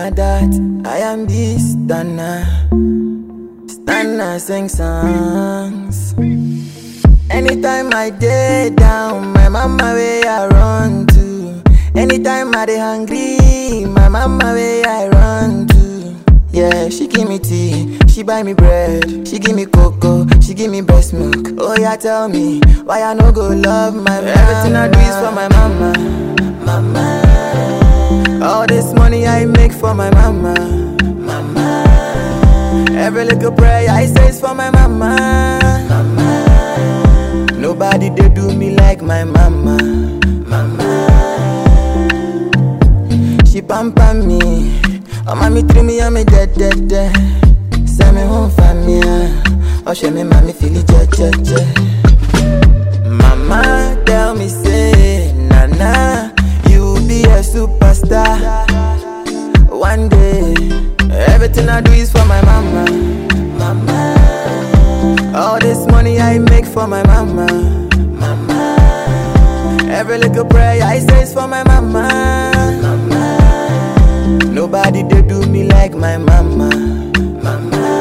Now that I am this Stunner sing songs. Anytime I day down, my mama way I run to. Anytime I dey hungry, my mama way I run to. Yeah, she give me tea, she buy me bread, she give me cocoa, she give me breast milk. Oh yeah, tell me why I no go love my mama. Everything I do is for my mama, mama. All this money I make for my mama, mama. Every little prayer I say is for my mama, mama. Nobody they do me like my mama, mama. She pamper me, oh mommy treat me, I'm a dead. Send me home for me, oh she me mommy feel it, je. Mama tell me say, Nana, you be a superstar. One day, everything I do is for my mama, mama. All this money I make for my mama, mama. Every little prayer I say is for my mama, mama. Nobody they do me like my mama, mama.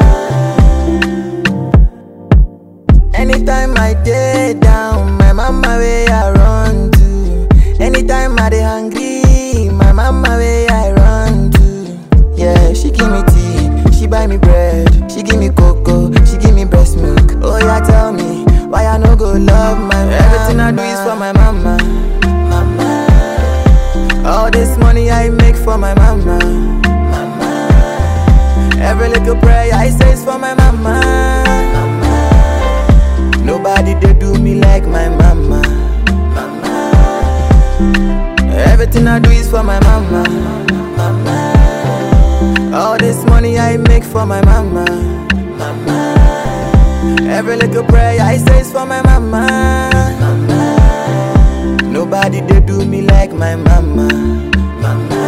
Anytime I day down, my mama way I run to. Anytime I dey hungry, my mama way I run to. Yeah, she give me tea, she buy me bread, she give me cocoa, she give me breast milk. Oh yeah, tell me why I no go love my mama. Everything I do is for my mama, mama. All this money I make for my mama, mama. Every little prayer I say is for my mama, mama. Nobody they do me like my mama, mama. Everything I do is for my mama, mama. All this money I make for my mama, mama. Every little prayer I say is for my mama, mama. Nobody they do me like my mama, mama.